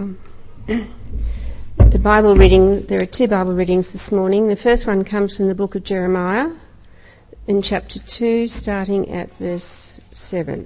The Bible reading, there are two Bible readings this morning. The first one comes from the book of Jeremiah in chapter 2, starting at verse 7.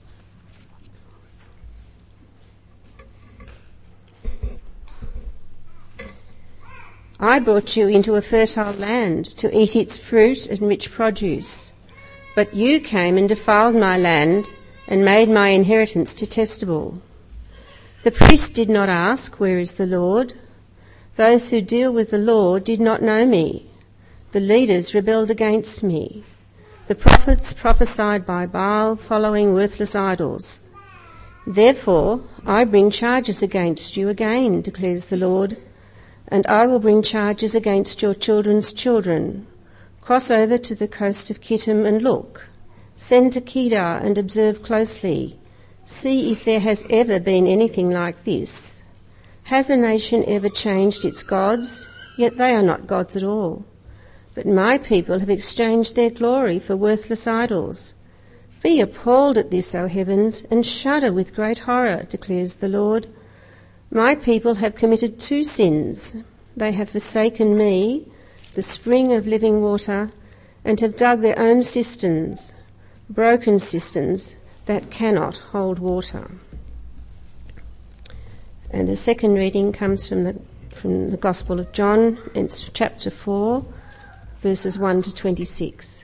I brought you into a fertile land to eat its fruit and rich produce, but you came and defiled my land and made my inheritance detestable. The priest did not ask, "Where is the Lord?" Those who deal with the law did not know me. The leaders rebelled against me. The prophets prophesied by Baal, following worthless idols. Therefore, I bring charges against you again, declares the Lord, and I will bring charges against your children's children. Cross over to the coast of Kittim and look. Send to Kedar and observe closely. See if there has ever been anything like this. Has a nation ever changed its gods? Yet they are not gods at all. But my people have exchanged their glory for worthless idols. Be appalled at this, O heavens, and shudder with great horror, declares the Lord. My people have committed two sins. They have forsaken me, the spring of living water, and have dug their own cisterns, broken cisterns that cannot hold water. And the second reading comes from the Gospel of John. It's chapter 4, verses 1 to 26.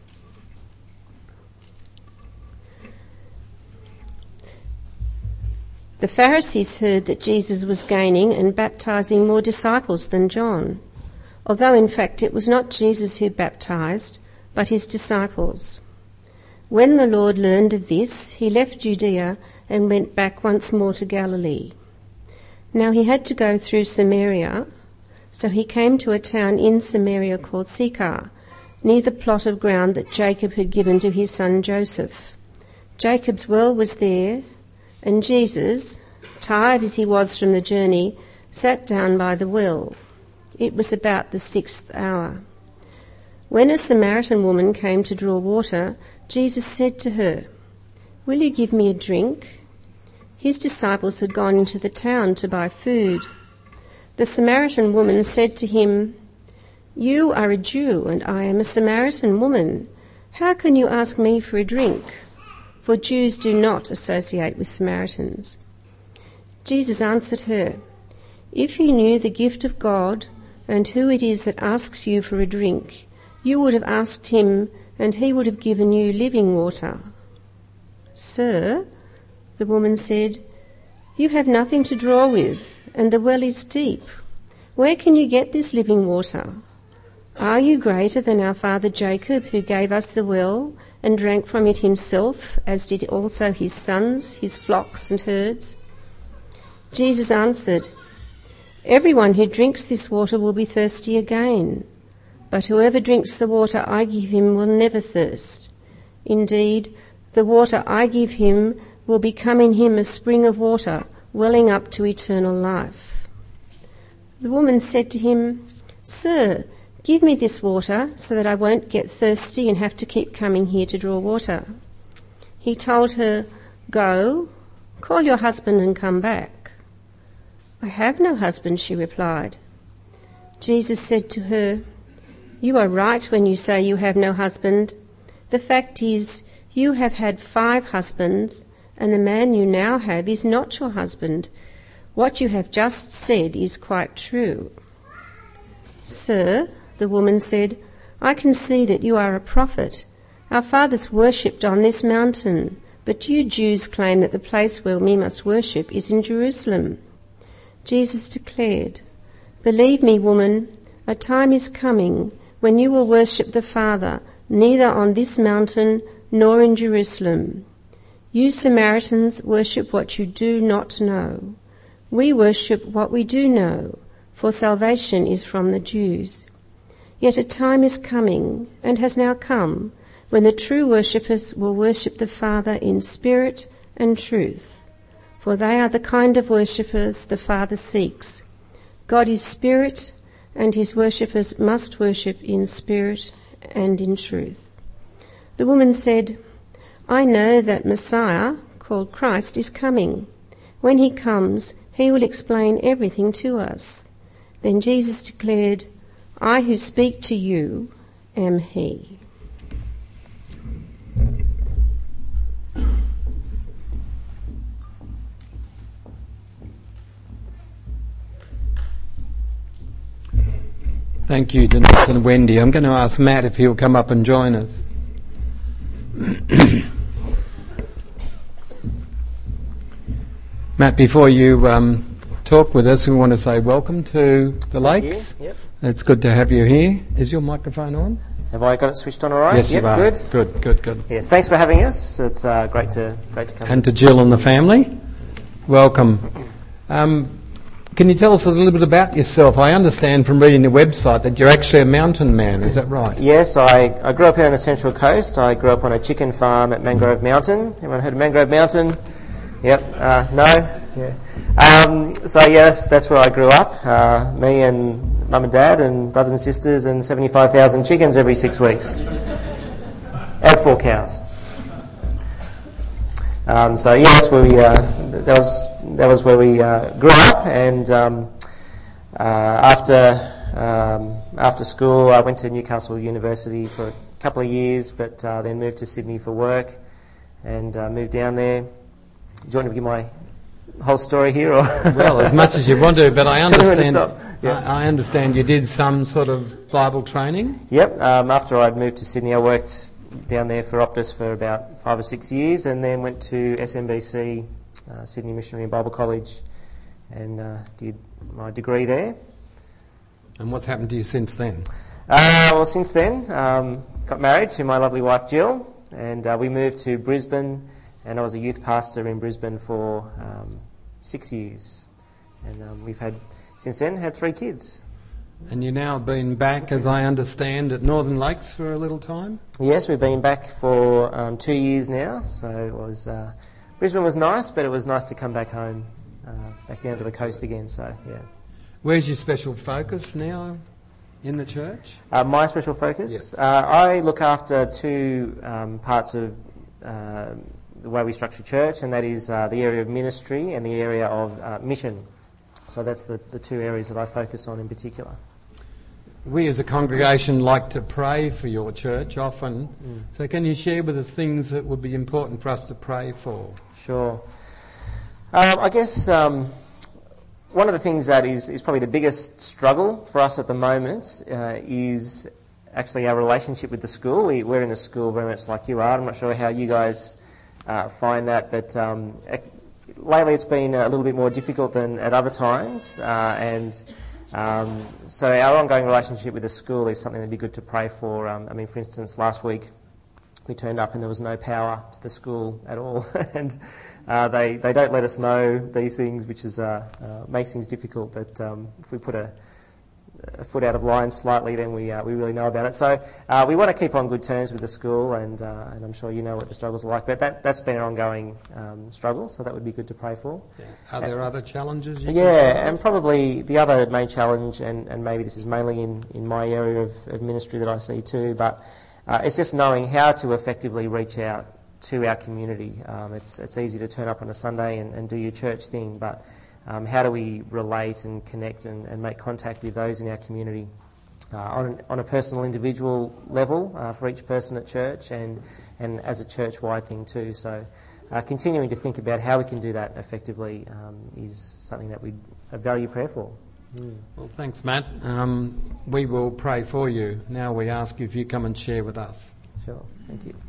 The Pharisees heard that Jesus was gaining and baptizing more disciples than John, although in fact it was not Jesus who baptized, but his disciples. When the Lord learned of this, he left Judea and went back once more to Galilee. Now he had to go through Samaria, so he came to a town in Samaria called Sychar, near the plot of ground that Jacob had given to his son Joseph. Jacob's well was there, and Jesus, tired as he was from the journey, sat down by the well. It was about the 6th hour. When a Samaritan woman came to draw water, Jesus said to her, "Will you give me a drink?" His disciples had gone into the town to buy food. The Samaritan woman said to him, "You are a Jew and I am a Samaritan woman. How can you ask me for a drink?" For Jews do not associate with Samaritans. Jesus answered her, "If you knew the gift of God and who it is that asks you for a drink, you would have asked him and he would have given you living water." "Sir," the woman said, "you have nothing to draw with, and the well is deep. Where can you get this living water? Are you greater than our father Jacob, who gave us the well and drank from it himself, as did also his sons, his flocks and herds?" Jesus answered, "Everyone who drinks this water will be thirsty again, but whoever drinks the water I give him will never thirst. Indeed, the water I give him will become in him a spring of water, welling up to eternal life." The woman said to him, "Sir, give me this water so that I won't get thirsty and have to keep coming here to draw water." He told her, "Go, call your husband and come back." "I have no husband," she replied. Jesus said to her, "You are right when you say you have no husband. The fact is, you have had 5 husbands, and the man you now have is not your husband. What you have just said is quite true." "Sir," the woman said, "I can see that you are a prophet. Our fathers worshipped on this mountain, but you Jews claim that the place where we must worship is in Jerusalem." Jesus declared, "Believe me, woman, a time is coming when you will worship the Father neither on this mountain nor in Jerusalem. You Samaritans worship what you do not know. We worship what we do know, for salvation is from the Jews. Yet a time is coming, and has now come, when the true worshippers will worship the Father in spirit and truth, for they are the kind of worshippers the Father seeks. God is spirit, and his worshippers must worship in spirit and in truth." The woman said, "I know that Messiah, called Christ, is coming. When he comes, he will explain everything to us." Then Jesus declared, "I who speak to you am he." Thank you, Denise and Wendy. I'm going to ask Matt if he'll come up and join us. Matt, before you talk with us, we want to say welcome to the Lakes. Yep. It's good to have you here. Is your microphone on? Have I got it switched on all right? Yes, yep, you are. Good. Good. Yes, thanks for having us. It's great to come. And to Jill and the family, welcome. Can you tell us a little bit about yourself? I understand from reading the website that you're actually a mountain man, is that right? Yes, I grew up here on the Central Coast. I grew up on a chicken farm at Mangrove Mountain. Everyone heard of Mangrove Mountain? Yep. No? Yeah. So yes, that's where I grew up. Me and mum and dad and brothers and sisters and 75,000 chickens every 6 weeks. And 4 cows. So yes, that was where we grew up, and after school I went to Newcastle University for a couple of years, but then moved to Sydney for work, and moved down there. Do you want to give my whole story here, or? Well, as much as you want to, but I understand. Yeah. I understand you did some sort of Bible training. Yep. After I'd moved to Sydney, I worked down there for Optus for about 5 or 6 years, and then went to SMBC, Sydney Missionary and Bible College, and did my degree there. And what's happened to you since then? Well, since then, got married to my lovely wife Jill, and we moved to Brisbane, and I was a youth pastor in Brisbane for 6 years, and we've since then had 3 kids. And you've now been back, as I understand, at Northern Lakes for a little time? Yes, we've been back for 2 years now. So it was Brisbane was nice, but it was nice to come back home, back down to the coast again. So yeah. Where's your special focus now in the church? My special focus? Yes. I look after 2 parts of the way we structure church, and that is the area of ministry and the area of mission. So that's the 2 areas that I focus on in particular. We as a congregation like to pray for your church often. So can you share with us things that would be important for us to pray for? Sure. I guess one of the things that is probably the biggest struggle for us at the moment is actually our relationship with the school. We're in a school very much like you are. I'm not sure how you guys find that, but lately it's been a little bit more difficult than at other times, and so our ongoing relationship with the school is something that'd be good to pray for. For instance, last week we turned up and there was no power to the school at all, and they don't let us know these things, which is makes things difficult. But if we put a foot out of line slightly, then we really know about it. So we want to keep on good terms with the school, and I'm sure you know what the struggles are like. But that's been an ongoing struggle, so that would be good to pray for. Yeah. Are there other challenges? And probably the other main challenge, and maybe this is mainly in my area of ministry that I see too, but it's just knowing how to effectively reach out to our community. It's easy to turn up on a Sunday and do your church thing, but how do we relate and connect and make contact with those in our community on a personal, individual level for each person at church, and as a church-wide thing too. So continuing to think about how we can do that effectively is something that we value prayer for. Well, thanks, Matt. We will pray for you. Now we ask you if you come and share with us. Sure, thank you.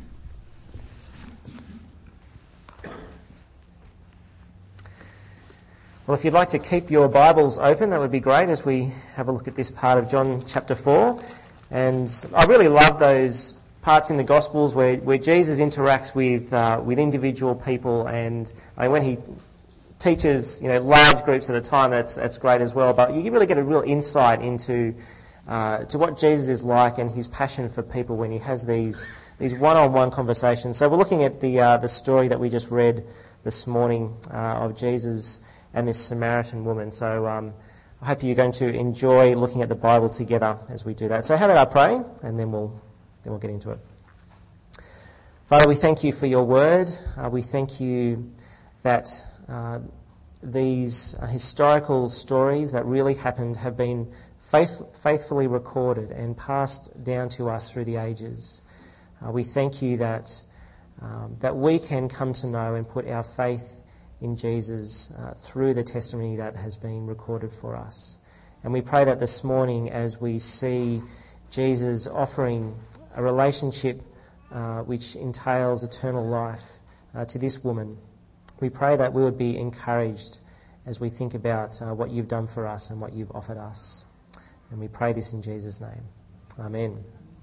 Well, if you'd like to keep your Bibles open, that would be great as we have a look at this part of John chapter 4. And I really love those parts in the Gospels where Jesus interacts with individual people, and when he teaches large groups at a time, that's great as well. But you really get a real insight into to what Jesus is like and his passion for people when he has these one-on-one conversations. So we're looking at the story that we just read this morning of Jesus and this Samaritan woman. So I hope you're going to enjoy looking at the Bible together as we do that. So how about I pray, and then we'll get into it. Father, we thank you for your word. We thank you that these historical stories that really happened have been faithfully recorded and passed down to us through the ages. We thank you that we can come to know and put our faith in Jesus through the testimony that has been recorded for us. And we pray that this morning, as we see Jesus offering a relationship which entails eternal life to this woman, we pray that we would be encouraged as we think about what you've done for us and what you've offered us. And we pray this in Jesus' name. Amen.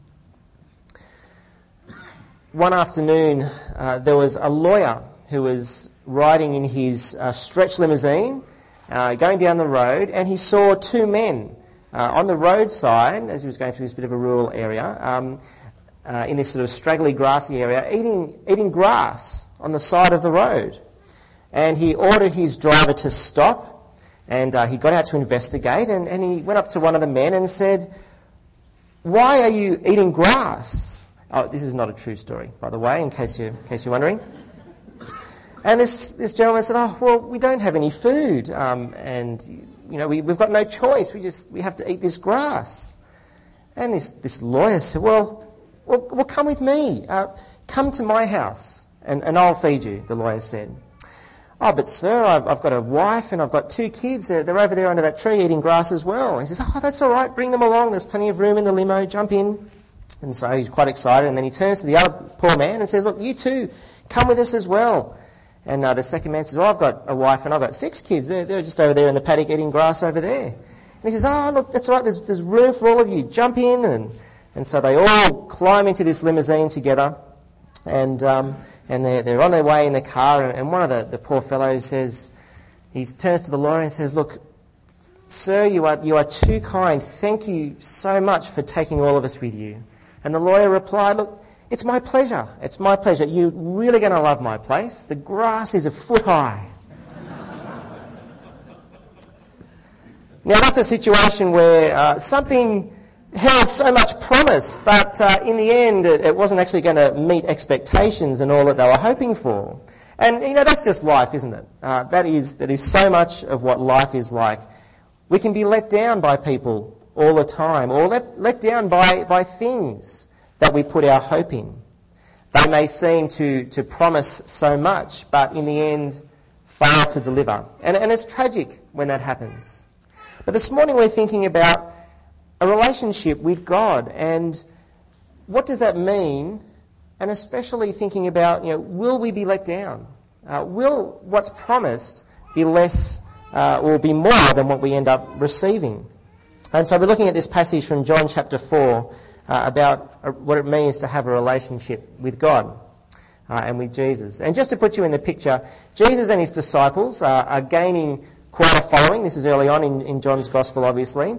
One afternoon, there was a lawyer who was riding in his stretch limousine, going down the road, and he saw two men on the roadside, as he was going through this bit of a rural area, in this sort of straggly, grassy area, eating grass on the side of the road. And he ordered his driver to stop, and he got out to investigate, and he went up to one of the men and said, "Why are you eating grass?" Oh, this is not a true story, by the way, in case you're wondering. And this gentleman said, "Oh, well, we don't have any food, and you know we've got no choice. We have to eat this grass." And this lawyer said, "Well, come with me. Come to my house, and I'll feed you." The lawyer said. "Oh, but sir, I've got a wife and I've got two kids. They're over there under that tree eating grass as well." And he says, "Oh, that's all right. Bring them along. There's plenty of room in the limo. Jump in." And so he's quite excited. And then he turns to the other poor man and says, "Look, you too, come with us as well." And the second man says, "Oh, I've got a wife and I've got 6 kids. They're just over there in the paddock eating grass over there." And he says, "Oh, look, that's all right. There's room for all of you. Jump in." And so they all climb into this limousine together. And they're on their way in the car, and one of the poor fellows says, he turns to the lawyer and says, "Look, sir, you are too kind. Thank you so much for taking all of us with you." And the lawyer replied, "Look, it's my pleasure. It's my pleasure. You're really going to love my place. The grass is a foot high." Now that's a situation where something held so much promise, but in the end it wasn't actually going to meet expectations and all that they were hoping for. And that's just life, isn't it? That is so much of what life is like. We can be let down by people all the time, or let down by things that we put our hope in. They may seem to promise so much, but in the end fail to deliver. And it's tragic when that happens. But this morning we're thinking about a relationship with God, and what does that mean? And especially thinking about, will we be let down? Will what's promised be less or be more than what we end up receiving? And so we're looking at this passage from John chapter 4 about what it means to have a relationship with God and with Jesus. And just to put you in the picture, Jesus and his disciples are gaining quite a following. This is early on in John's Gospel, obviously.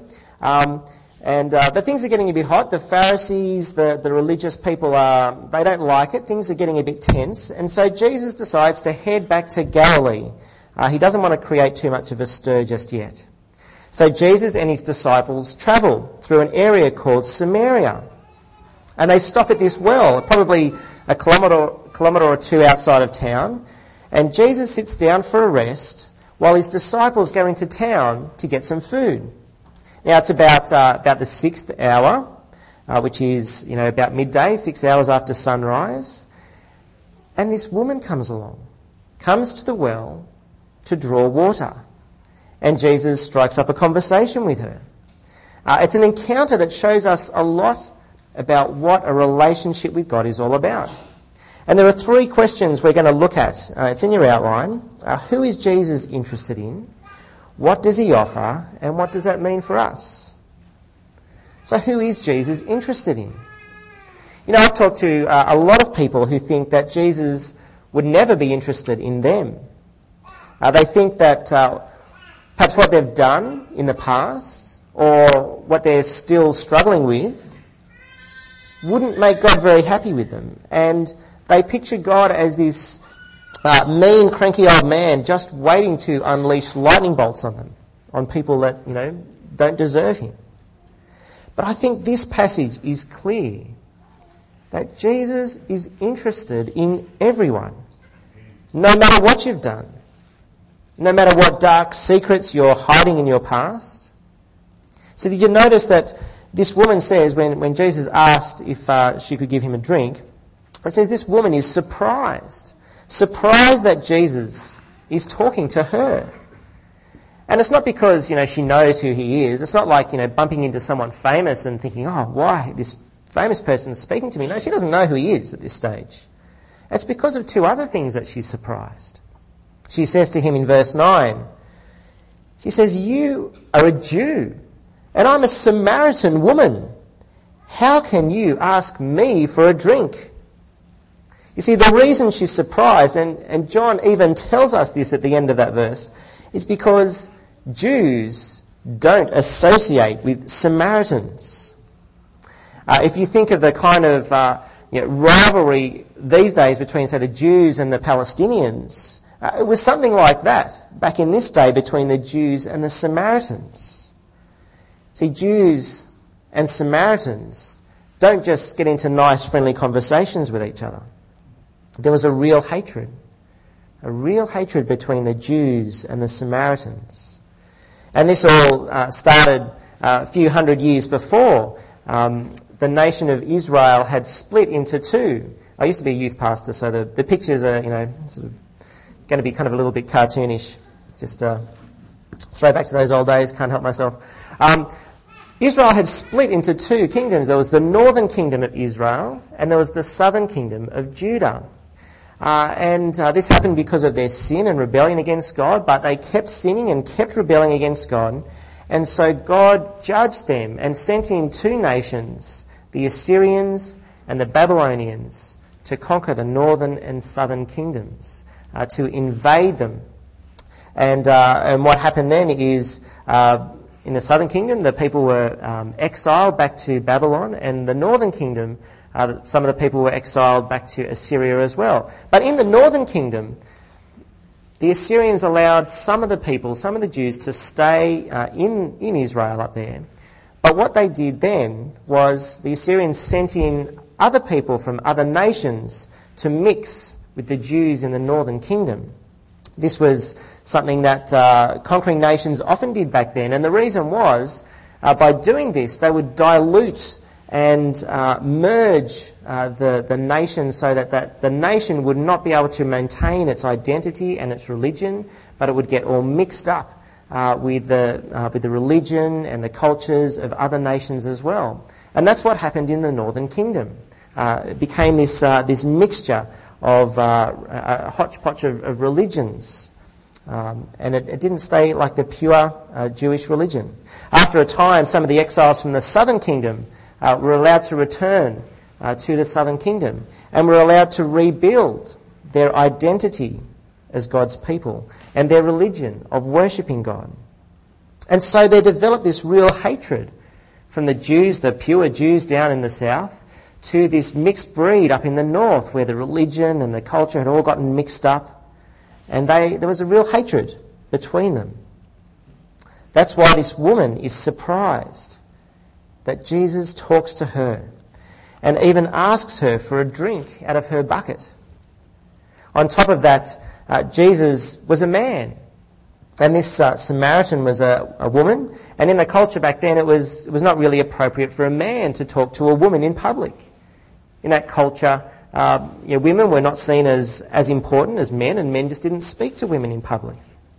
But things are getting a bit hot. The Pharisees, the religious people, they don't like it. Things are getting a bit tense. And so Jesus decides to head back to Galilee. He doesn't want to create too much of a stir just yet. So Jesus and his disciples travel through an area called Samaria. And they stop at this well, probably a kilometre or two outside of town. And Jesus sits down for a rest while his disciples go into town to get some food. Now it's about the 6th hour, which is about midday, 6 hours after sunrise, and this woman comes to the well to draw water, and Jesus strikes up a conversation with her. It's an encounter that shows us a lot about what a relationship with God is all about. And there are 3 questions we're going to look at. It's in your outline. Who is Jesus interested in? What does he offer, and what does that mean for us? So who is Jesus interested in? I've talked to a lot of people who think that Jesus would never be interested in them. They think that perhaps what they've done in the past, or what they're still struggling with, wouldn't make God very happy with them. And they picture God as this mean, cranky old man just waiting to unleash lightning bolts on them, on people that, don't deserve him. But I think this passage is clear that Jesus is interested in everyone, no matter what you've done, no matter what dark secrets you're hiding in your past. So did you notice that this woman says, when Jesus asked if she could give him a drink, it says this woman is surprised that Jesus is talking to her. And it's not because, she knows who he is. It's not like, bumping into someone famous and thinking, oh, why this famous person is speaking to me. No, she doesn't know who he is at this stage. It's because of two other things that she's surprised. She says to him in verse 9, she says, "You are a Jew, and I'm a Samaritan woman. How can you ask me for a drink?" You see, the reason she's surprised, and John even tells us this at the end of that verse, is because Jews don't associate with Samaritans. If you think of the kind of rivalry these days between, say, the Jews and the Palestinians, it was something like that back in this day between the Jews and the Samaritans. See, Jews and Samaritans don't just get into nice, friendly conversations with each other. There was a real hatred between the Jews and the Samaritans. And this all started a few hundred years before. The nation of Israel had split into two. I used to be a youth pastor, so the pictures are, sort of going to be kind of a little bit cartoonish. Just throw back to those old days, can't help myself. Israel had split into two kingdoms. There was the northern kingdom of Israel, and there was the southern kingdom of Judah. This happened because of their sin and rebellion against God, but they kept sinning and kept rebelling against God. And so God judged them and sent in two nations, the Assyrians and the Babylonians, to conquer the northern and southern kingdoms, to invade them. And what happened then is, in the southern kingdom, the people were exiled back to Babylon, and the northern kingdom, some of the people were exiled back to Assyria as well. But in the northern kingdom, the Assyrians allowed some of the people, some of the Jews, to stay in Israel up there. But what they did then was the Assyrians sent in other people from other nations to mix with the Jews in the northern kingdom. This was something that conquering nations often did back then. And the reason was, by doing this, they would dilute and merge the nation so that the nation would not be able to maintain its identity and its religion, but it would get all mixed up with the religion and the cultures of other nations as well. And that's what happened in the northern kingdom. It became this mixture of a hodgepodge of religions. And it didn't stay like the pure Jewish religion. After a time, some of the exiles from the southern kingdom were allowed to return to the southern kingdom and were allowed to rebuild their identity as God's people and their religion of worshipping God. And so they developed this real hatred from the Jews, the pure Jews down in the south, to this mixed breed up in the north where the religion and the culture had all gotten mixed up. And there was a real hatred between them. That's why this woman is surprised that Jesus talks to her and even asks her for a drink out of her bucket. On top of that, Jesus was a man, and this Samaritan was a woman, and in the culture back then it was not really appropriate for a man to talk to a woman in public. In that culture, women were not seen as important as men, and men just didn't speak to women in public.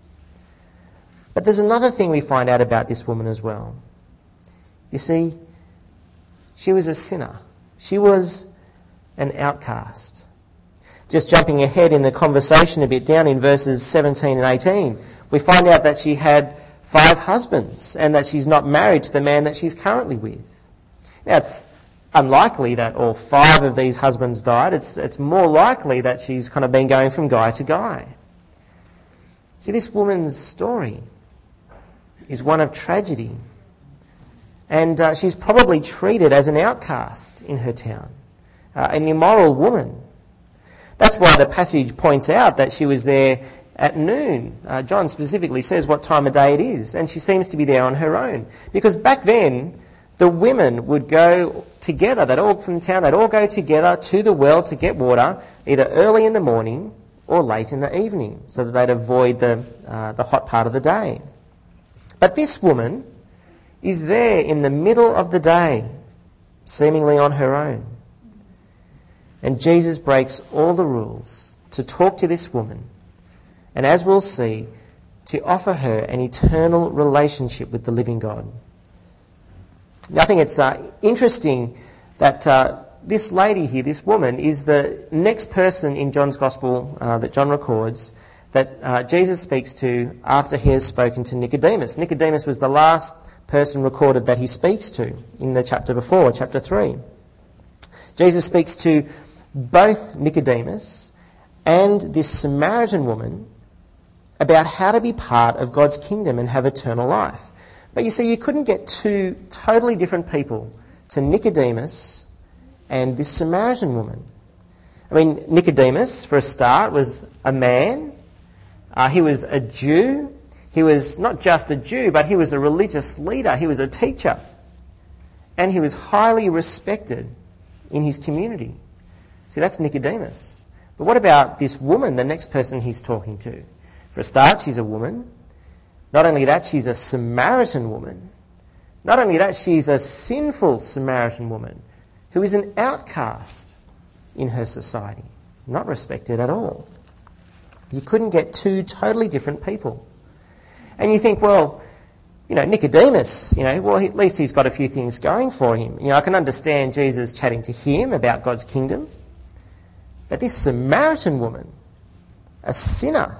But there's another thing we find out about this woman as well. You see, she was a sinner. She was an outcast. Just jumping ahead in the conversation a bit, down in verses 17 and 18, we find out that she had 5 husbands and that she's not married to the man that she's currently with. Now, it's unlikely that all 5 of these husbands died. It's more likely that she's kind of been going from guy to guy. See, this woman's story is one of tragedy. And she's probably treated as an outcast in her town, an immoral woman. That's why the passage points out that she was there at noon. John specifically says what time of day it is, and she seems to be there on her own. Because back then, the women would go together, from the town, they'd all go together to the well to get water, either early in the morning or late in the evening, so that they'd avoid the hot part of the day. But this woman is there in the middle of the day, seemingly on her own. And Jesus breaks all the rules to talk to this woman, and as we'll see, to offer her an eternal relationship with the living God. Now, I think it's interesting that this lady here, this woman, is the next person in John's Gospel that John records that Jesus speaks to after he has spoken to Nicodemus. Nicodemus was the last person recorded that he speaks to in the chapter before, chapter 3. Jesus speaks to both Nicodemus and this Samaritan woman about how to be part of God's kingdom and have eternal life. But you see, you couldn't get two totally different people to Nicodemus and this Samaritan woman. I mean, Nicodemus, for a start, was a man. He was a Jew. He was not just a Jew, but he was a religious leader. He was a teacher. And he was highly respected in his community. See, that's Nicodemus. But what about this woman, the next person he's talking to? For a start, she's a woman. Not only that, she's a Samaritan woman. Not only that, she's a sinful Samaritan woman who is an outcast in her society, not respected at all. You couldn't get two totally different people. And you think, well, Nicodemus, well, at least he's got a few things going for him. I can understand Jesus chatting to him about God's kingdom. But this Samaritan woman, a sinner,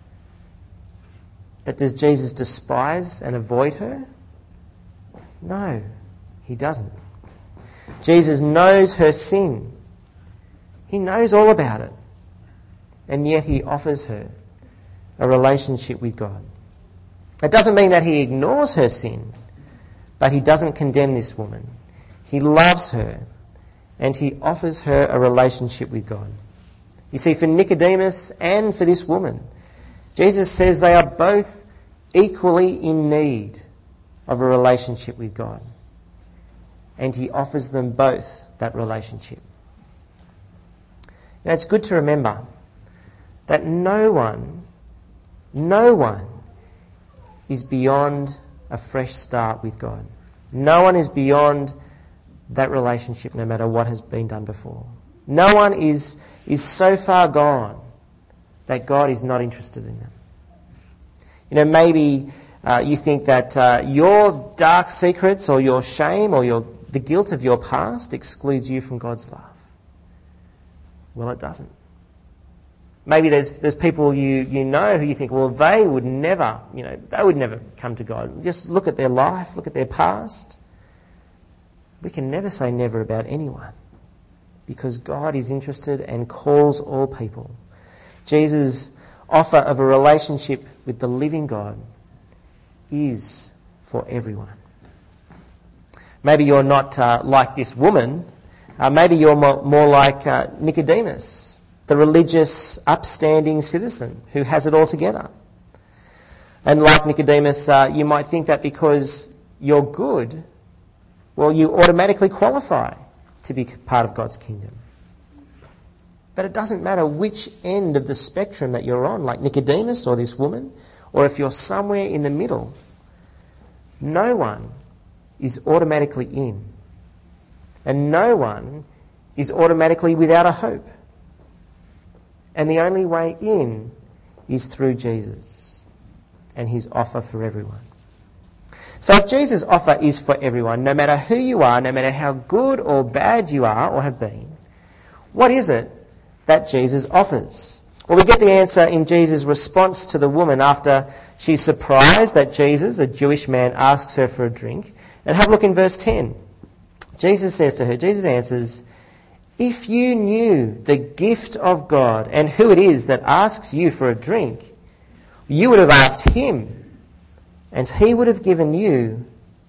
but does Jesus despise and avoid her? No, he doesn't. Jesus knows her sin. He knows all about it. And yet he offers her a relationship with God. It doesn't mean that he ignores her sin, but he doesn't condemn this woman. He loves her, and he offers her a relationship with God. You see, for Nicodemus and for this woman, Jesus says they are both equally in need of a relationship with God. And he offers them both that relationship. Now, it's good to remember that no one is beyond a fresh start with God. No one is beyond that relationship, no matter what has been done before. No one is so far gone that God is not interested in them. Maybe you think that your dark secrets or your shame or the guilt of your past excludes you from God's love. Well, it doesn't. Maybe there's people you know who you think, well, they would never come to God. Just look at their life, look at their past. We can never say never about anyone, because God is interested and calls all people. Jesus' offer of a relationship with the living God is for everyone. Maybe you're not like this woman. Maybe you're more like Nicodemus, the religious, upstanding citizen who has it all together. And like Nicodemus, you might think that because you're good, well, you automatically qualify to be part of God's kingdom. But it doesn't matter which end of the spectrum that you're on, like Nicodemus or this woman, or if you're somewhere in the middle. No one is automatically in. And no one is automatically without a hope. And the only way in is through Jesus and his offer for everyone. So if Jesus' offer is for everyone, no matter who you are, no matter how good or bad you are or have been, what is it that Jesus offers? Well, we get the answer in Jesus' response to the woman after she's surprised that Jesus, a Jewish man, asks her for a drink. And have a look in verse 10. Jesus says to her, Jesus answers, "If you knew the gift of God and who it is that asks you for a drink, you would have asked him, and he would have given you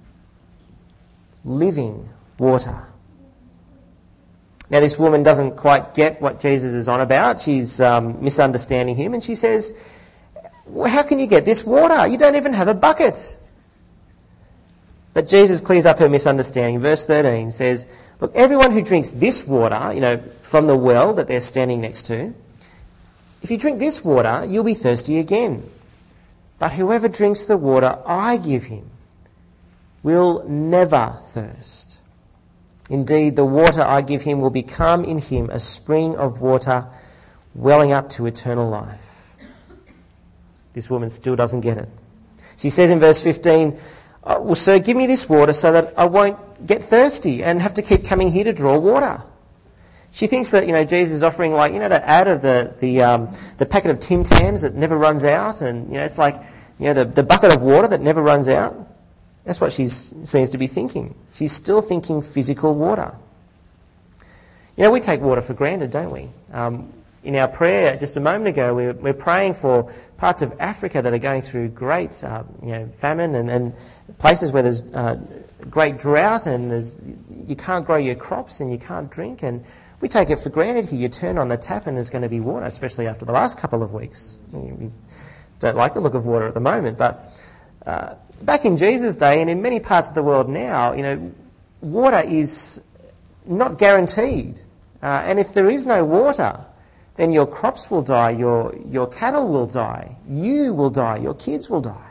living water." Now, this woman doesn't quite get what Jesus is on about. She's misunderstanding him, and she says, well, how can you get this water? You don't even have a bucket. But Jesus clears up her misunderstanding. Verse 13 says, look, everyone who drinks this water, from the well that they're standing next to, If you drink this water, you'll be thirsty again. But whoever drinks the water I give him will never thirst. Indeed, the water I give him will become in him a spring of water welling up to eternal life." This woman still doesn't get it. She says in verse 15, "Well, sir, give me this water so that I won't get thirsty and have to keep coming here to draw water." She thinks that, Jesus is offering that ad of the packet of Tim Tams that never runs out, and, it's like, the bucket of water that never runs out. That's what she seems to be thinking. She's still thinking physical water. We take water for granted, don't we? In our prayer just a moment ago, we're praying for parts of Africa that are going through great famine and places where there's great drought and you can't grow your crops and you can't drink, and we take it for granted here. You turn on the tap and there's going to be water, especially after the last couple of weeks. We don't like the look of water at the moment, but back in Jesus' day and in many parts of the world now, water is not guaranteed. And if there is no water, then your crops will die, your cattle will die, you will die, your kids will die.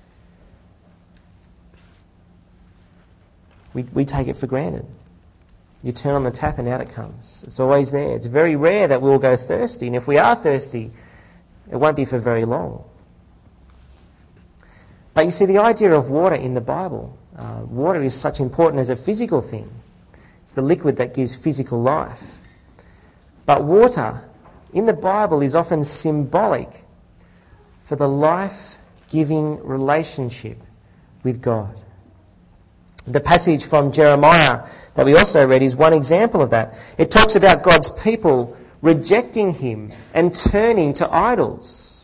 We take it for granted. You turn on the tap and out it comes. It's always there. It's very rare that we'll go thirsty, and if we are thirsty, it won't be for very long. But you see, the idea of water in the Bible, water is such important as a physical thing. It's the liquid that gives physical life. But water in the Bible is often symbolic for the life-giving relationship with God. The passage from Jeremiah that we also read is one example of that. It talks about God's people rejecting him and turning to idols.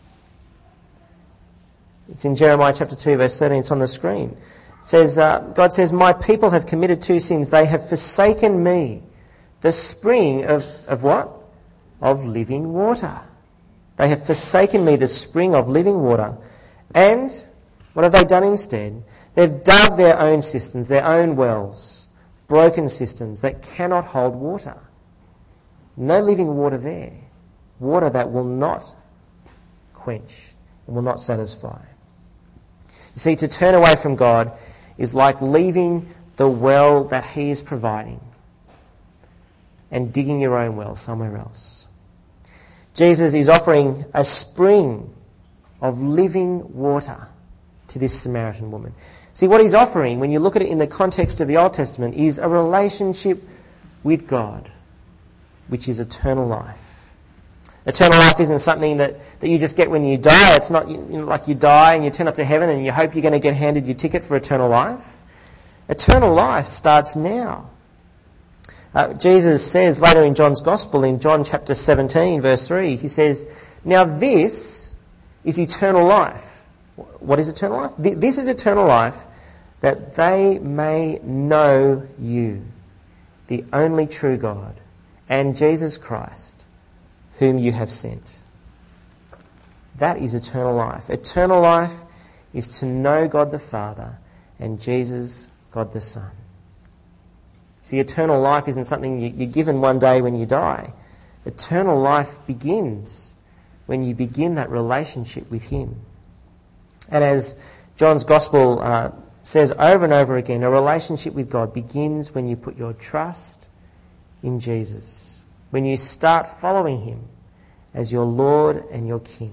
It's in Jeremiah chapter 2, verse 13. It's on the screen. It says, God says, "My people have committed two sins. They have forsaken me, the spring of what? Of living water. They have forsaken me, the spring of living water. And what have they done instead? They've dug their own cisterns, their own wells, broken cisterns that cannot hold water. No living water there. Water that will not quench and will not satisfy." You see, to turn away from God is like leaving the well that he is providing and digging your own well somewhere else. Jesus is offering a spring of living water to this Samaritan woman. See, what he's offering, when you look at it in the context of the Old Testament, is a relationship with God, which is eternal life. Eternal life isn't something that you just get when you die. It's not like you die and you turn up to heaven and you hope you're going to get handed your ticket for eternal life. Eternal life starts now. Jesus says later in John's Gospel, in John chapter 17, verse 3, he says, "Now this is eternal life." What is eternal life? This is eternal life, that they may know you, the only true God, and Jesus Christ, whom you have sent. That is eternal life. Eternal life is to know God the Father and Jesus, God the Son. See, eternal life isn't something you're given one day when you die. Eternal life begins when you begin that relationship with him. And as John's Gospel says over and over again, a relationship with God begins when you put your trust in Jesus, when you start following him as your Lord and your King.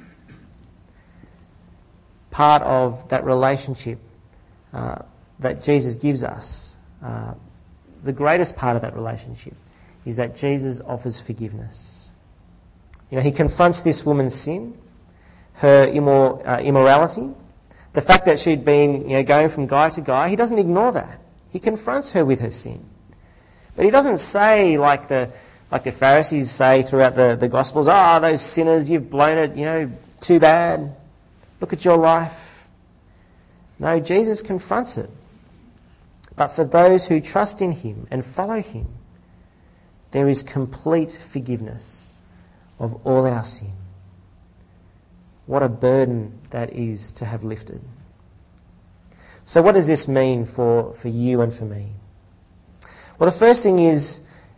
Part of that relationship that Jesus gives us, the greatest part of that relationship, is that Jesus offers forgiveness. He confronts this woman's sin, her immorality, the fact that she'd been going from guy to guy. He doesn't ignore that. He confronts her with her sin. But he doesn't say, like the Pharisees say throughout the Gospels, those sinners, you've blown it, too bad. Look at your life. No, Jesus confronts it. But for those who trust in him and follow him, there is complete forgiveness of all our sin. What a burden that is to have lifted. So what does this mean for you and for me? Well, the first thing is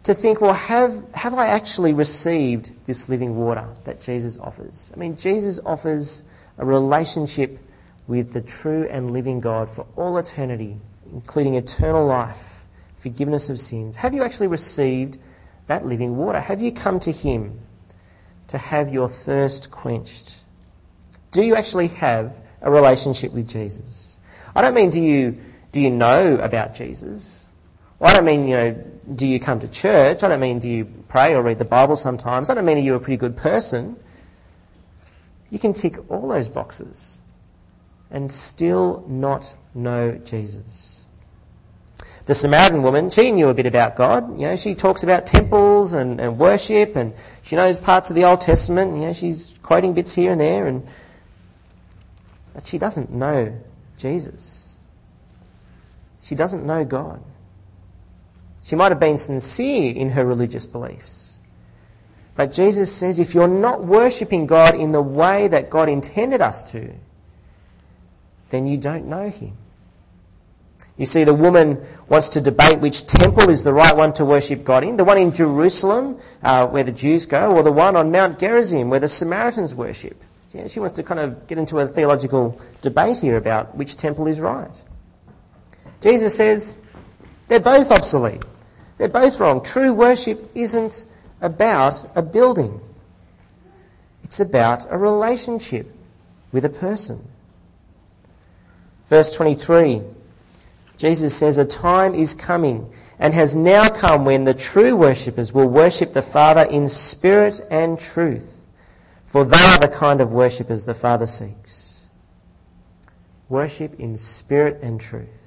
to think, well, have I actually received this living water that Jesus offers? I mean, Jesus offers a relationship with the true and living God for all eternity, including eternal life, forgiveness of sins. Have you actually received that living water? Have you come to him to have your thirst quenched? Do you actually have a relationship with Jesus? I don't mean do you know about Jesus? Well, I don't mean, do you come to church? I don't mean do you pray or read the Bible sometimes? I don't mean are you a pretty good person? You can tick all those boxes and still not know Jesus. The Samaritan woman, she knew a bit about God. She talks about temples and worship, and she knows parts of the Old Testament. She's quoting bits here and there, but she doesn't know Jesus. She doesn't know God. She might have been sincere in her religious beliefs. But Jesus says if you're not worshipping God in the way that God intended us to, then you don't know him. You see, the woman wants to debate which temple is the right one to worship God in, the one in Jerusalem, where the Jews go, or the one on Mount Gerizim, where the Samaritans worship. She wants to kind of get into a theological debate here about which temple is right. Jesus says they're both obsolete. They're both wrong. True worship isn't about a building. It's about a relationship with a person. Verse 23, Jesus says, a time is coming and has now come when the true worshippers will worship the Father in spirit and truth, for they are the kind of worshippers the Father seeks. Worship in spirit and truth.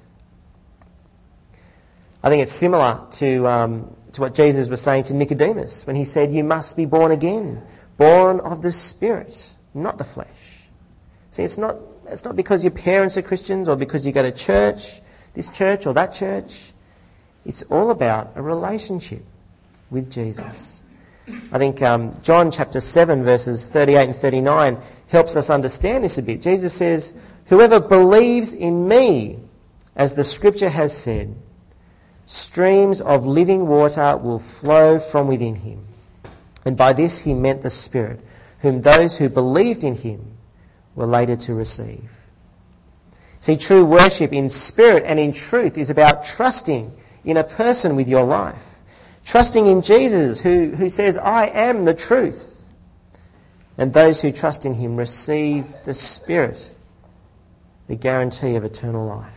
I think it's similar to what Jesus was saying to Nicodemus when he said, you must be born again, born of the Spirit, not the flesh. See, it's not because your parents are Christians or because you go to church, this church or that church. It's all about a relationship with Jesus. I think John chapter 7 verses 38 and 39 helps us understand this a bit. Jesus says, whoever believes in me, as the scripture has said, streams of living water will flow from within him. And by this he meant the Spirit, whom those who believed in him were later to receive. See, true worship in spirit and in truth is about trusting in a person with your life. Trusting in Jesus who says, I am the truth. And those who trust in him receive the Spirit, the guarantee of eternal life.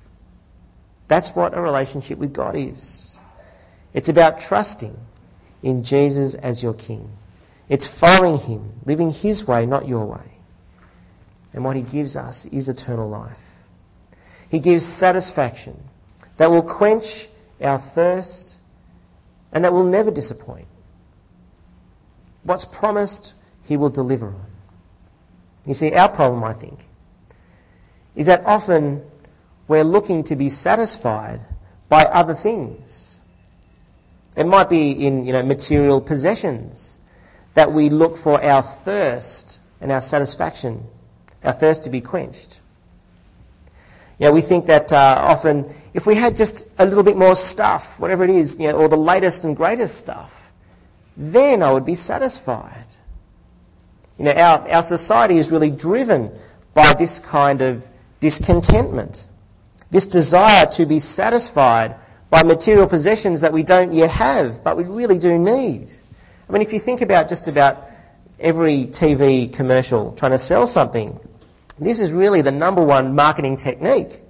That's what a relationship with God is. It's about trusting in Jesus as your King. It's following him, living his way, not your way. And what he gives us is eternal life. He gives satisfaction that will quench our thirst and that will never disappoint. What's promised, he will deliver on. You see, our problem, I think, is that often we're looking to be satisfied by other things. It might be in material possessions that we look for our thirst and our satisfaction, our thirst to be quenched. We think that often if we had just a little bit more stuff, whatever it is, or the latest and greatest stuff, then I would be satisfied. Our society is really driven by this kind of discontentment. This desire to be satisfied by material possessions that we don't yet have, but we really do need. I mean, if you think about just about every TV commercial trying to sell something, this is really the number one marketing technique.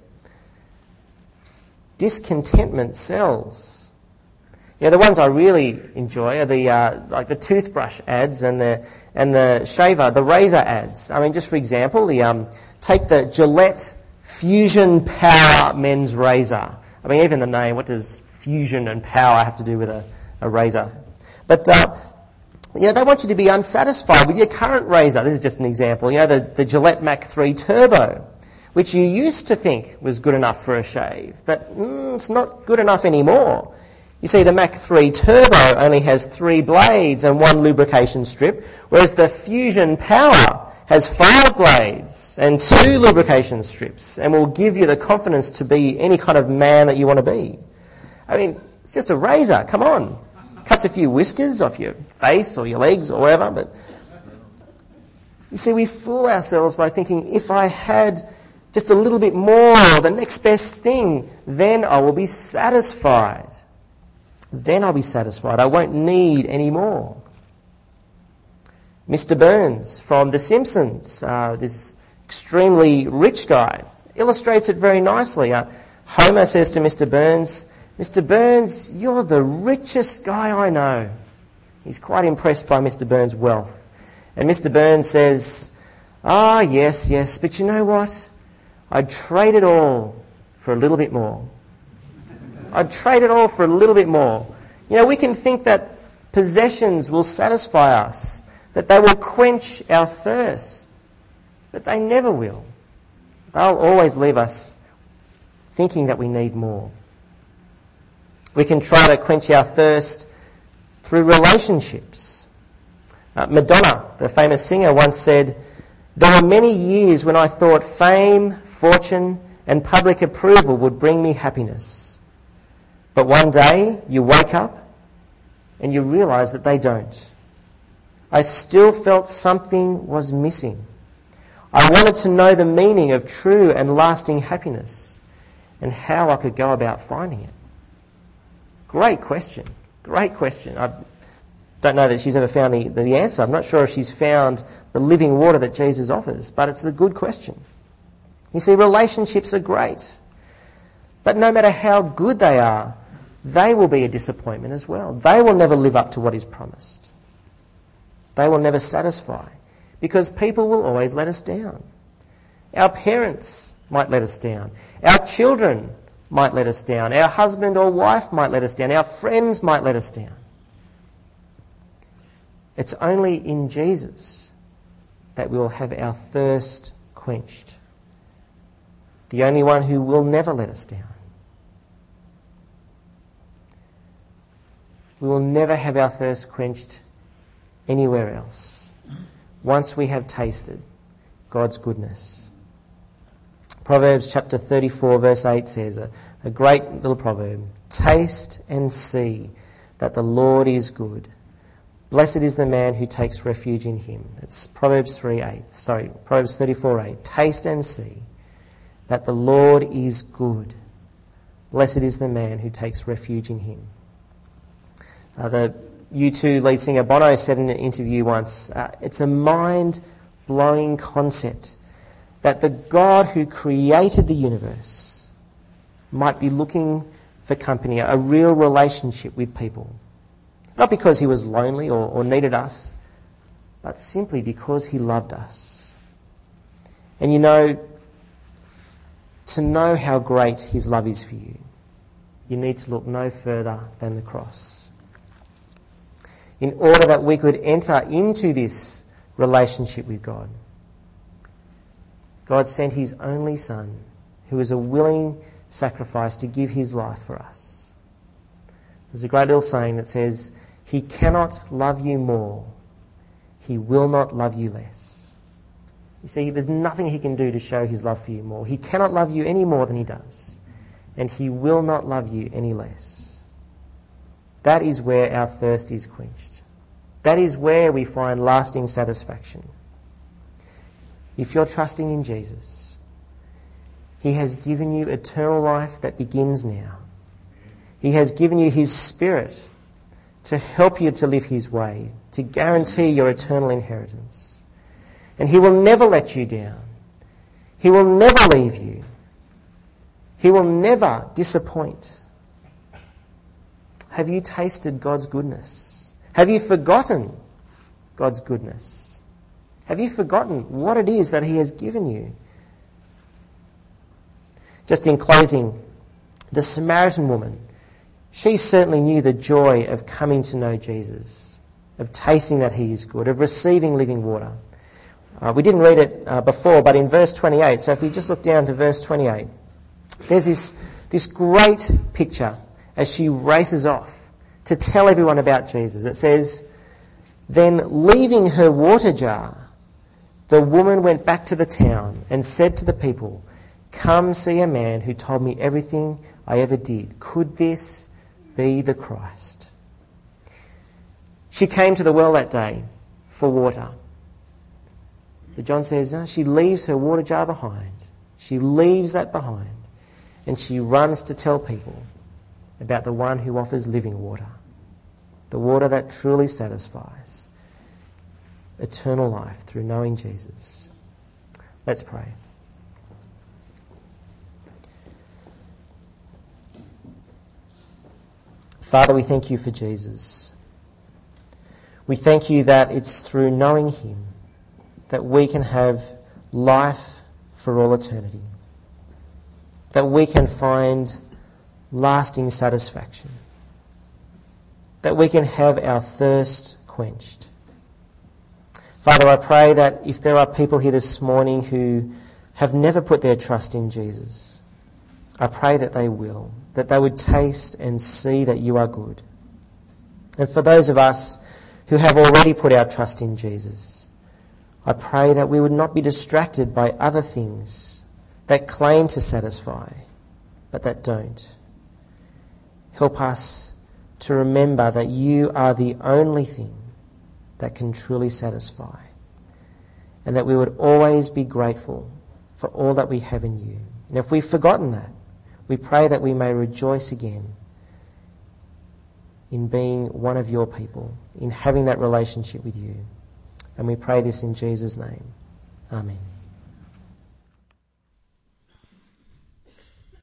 Discontentment sells. The ones I really enjoy are the toothbrush ads and the shaver, the razor ads. I mean, just for example, take the Gillette Fusion Power men's razor. I mean, even the name, what does fusion and power have to do with a razor? But, they want you to be unsatisfied with your current razor. This is just an example. The Gillette Mach 3 Turbo, which you used to think was good enough for a shave, but it's not good enough anymore. You see, the Mach 3 Turbo only has 3 blades and 1 lubrication strip, whereas the Fusion Power has 5 blades and 2 lubrication strips and will give you the confidence to be any kind of man that you want to be. I mean, it's just a razor, come on. cuts a few whiskers off your face or your legs or whatever, but you see, we fool ourselves by thinking, if I had just a little bit more, the next best thing, then I will be satisfied. Then I'll be satisfied. I won't need any more. Mr. Burns from The Simpsons, this extremely rich guy, illustrates it very nicely. Homer says to Mr. Burns, "Mr. Burns, you're the richest guy I know." He's quite impressed by Mr. Burns' wealth. And Mr. Burns says, "Ah, yes, but you know what? I'd trade it all for a little bit more. I'd trade it all for a little bit more." You know, we can think that possessions will satisfy us, that they will quench our thirst, but they never will. They'll always leave us thinking that we need more. We can try to quench our thirst through relationships. Madonna, the famous singer, once said, "There were many years when I thought fame, fortune, and public approval would bring me happiness. But one day you wake up and you realise that they don't. I still felt something was missing. I wanted to know the meaning of true and lasting happiness and how I could go about finding it." Great question. Great question. I don't know that she's ever found the answer. I'm not sure if she's found the living water that Jesus offers, but it's a good question. You see, relationships are great, but no matter how good they are, they will be a disappointment as well. They will never live up to what is promised. They will never satisfy, because people will always let us down. Our parents might let us down. Our children might let us down. Our husband or wife might let us down. Our friends might let us down. It's only in Jesus that we will have our thirst quenched. The only one who will never let us down. We will never have our thirst quenched anywhere else once we have tasted God's goodness. Proverbs chapter 34 verse 8 says, a great little proverb, "Taste and see that the Lord is good. Blessed is the man who takes refuge in him." It's Proverbs 34:8. "Taste and see that the Lord is good. Blessed is the man who takes refuge in him." The U2 lead singer Bono said in an interview once, it's a mind-blowing concept that the God who created the universe might be looking for company, a real relationship with people. Not because he was lonely or needed us, but simply because he loved us. And you know, to know how great his love is for you, you need to look no further than the cross. In order that we could enter into this relationship with God, God sent his only Son, who was a willing sacrifice to give his life for us. There's a great little saying that says, "He cannot love you more. He will not love you less." You see, there's nothing he can do to show his love for you more. He cannot love you any more than he does, and he will not love you any less. That is where our thirst is quenched. That is where we find lasting satisfaction. If you're trusting in Jesus, he has given you eternal life that begins now. He has given you his Spirit to help you to live his way, to guarantee your eternal inheritance. And he will never let you down. He will never leave you. He will never disappoint. Have you tasted God's goodness? Have you forgotten God's goodness? Have you forgotten what it is that he has given you? Just in closing, the Samaritan woman, she certainly knew the joy of coming to know Jesus, of tasting that he is good, of receiving living water. We didn't read it before, but in verse 28, so if we just look down to verse 28, there's this great picture as she races off to tell everyone about Jesus. It says, "Then leaving her water jar, the woman went back to the town and said to the people, 'Come see a man who told me everything I ever did. Could this be the Christ?'" She came to the well that day for water. But John says she leaves her water jar behind. She leaves that behind and she runs to tell people about the one who offers living water, the water that truly satisfies, eternal life through knowing Jesus. Let's pray. Father, we thank you for Jesus. We thank you that it's through knowing him that we can have life for all eternity, that we can find lasting satisfaction, that we can have our thirst quenched. Father, I pray that if there are people here this morning who have never put their trust in Jesus, I pray that they will, that they would taste and see that you are good. And for those of us who have already put our trust in Jesus, I pray that we would not be distracted by other things that claim to satisfy, but that don't. Help us to remember that you are the only thing that can truly satisfy, and that we would always be grateful for all that we have in you. And if we've forgotten that, we pray that we may rejoice again in being one of your people, in having that relationship with you. And we pray this in Jesus' name. Amen.